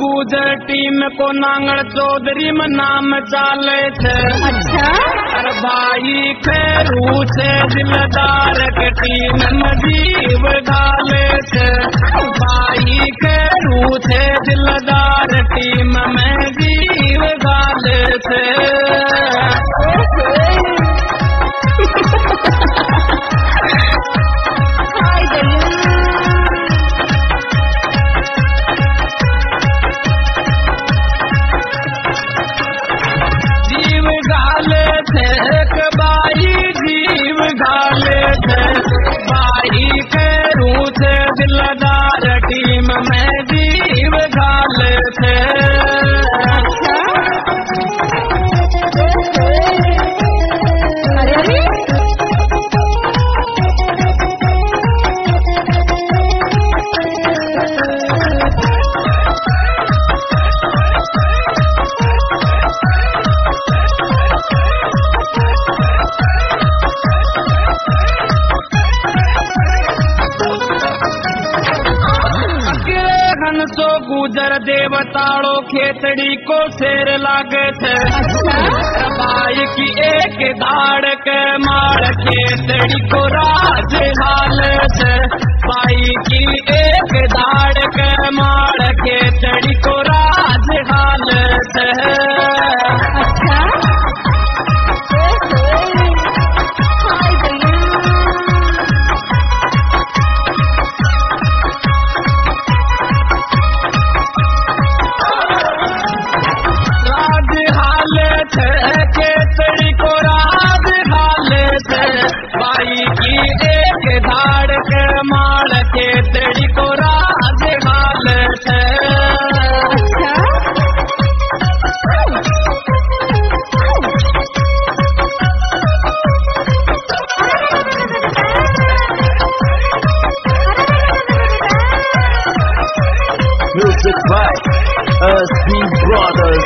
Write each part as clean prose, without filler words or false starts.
गुजर टीम को नांगड़ चौधरी में नाम चाले थे। अच्छा अरे भाई खेरू से दिलदार के टीम में जीव डाले थे। भाई खेरू से दिलदार टीम में जीव डाले थे। जीव गाले थे बाई जीव गाले थे। बाई खेरू से दिलदार टीम में जीव गाले थे। सो गुजर देवताड़ो खेतड़ी को शेर लागे थे। बाई की एक दाड़ के मार खेतड़ी को राज हाल थे। बाई की एक दाड़ के मार खेतड़ी को राज हाल थे। बाई की एक धाड़ के मार के तेरी को राज हाल थे। Music by SB Brothers,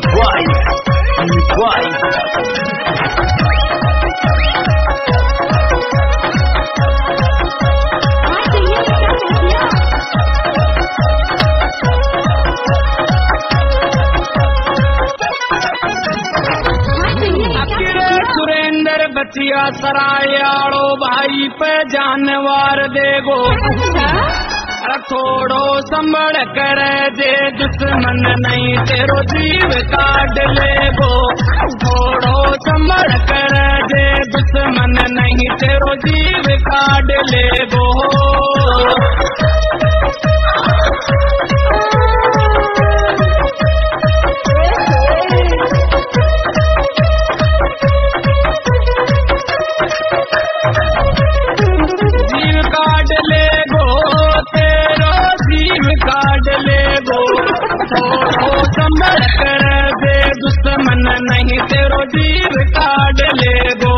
Surendra बचिया सरायाड़ो भाई पे जानवर देगो। थोड़ो संभल कर दे दुश्मन नहीं तेरो जीव काट लेगो। थोड़ो संभल कर दे दुश्मन नहीं तेरो जीव काट लेगो। जीव काट लेगो तेरो जीव काट लेगो। थोड़ो संभल कर दे दुश्मन नहीं तेरो जीव काट लेगो।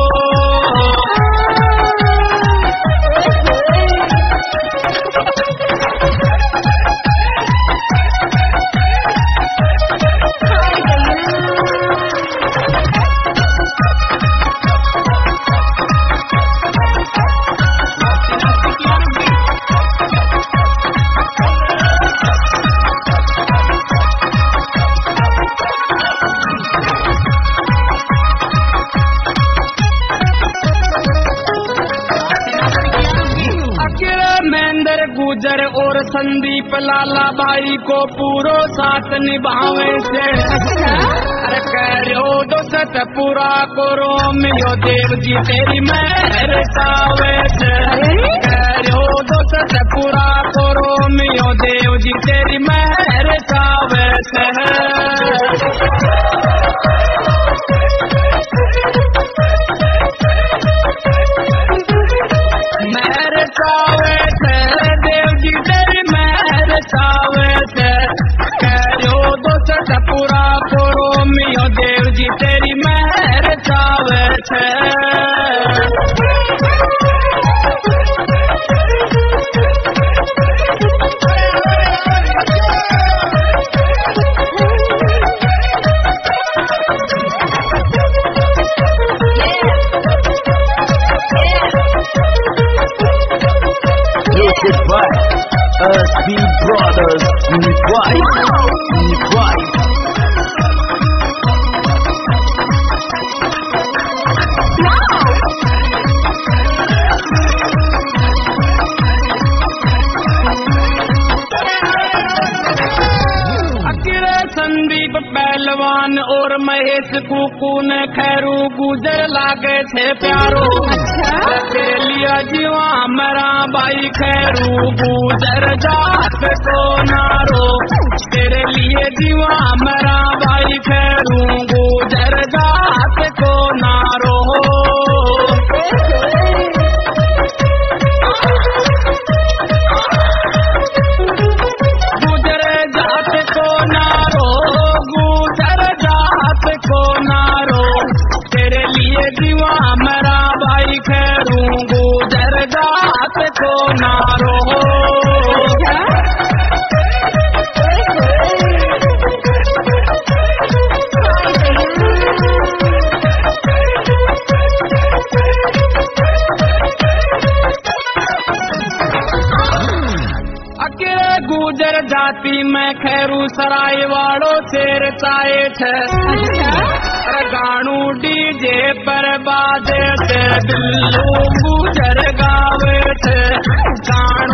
गुजर और संदीप लाला भाई को पूरो साथ निभावे से। अरे करो दोस्त पूरा करो मियो देव जी तेरी मेहर सावे से। करो दोस्त पूरा करो मियो देव जी तेरी मेहर सावे से। मेहर सावे से देव जी तेरी मेहर सावे से। करो दोस्त पूरा करो मियो देव जी तेरी मेहर सावे से। brothers, unique wife, unique wife. Sandeep पहलवान और महेश कुकू ने खैरू गुजर लागे थे प्यारो। तेरे लिया जीवा मेरा भाई खैरू गुजर जात को नारो। तेरे लिए जीवा मेरा भाई खैरू गुजर जात को नारो। जीवा मेरा भाई खैरू गुजर जात को नारो। अकेले गुजर जाती में खैरू सराय वालों से रचाए थे। गाणू डीजे पर बाजे थे दिल्लू गुजर गावे थे। गाणू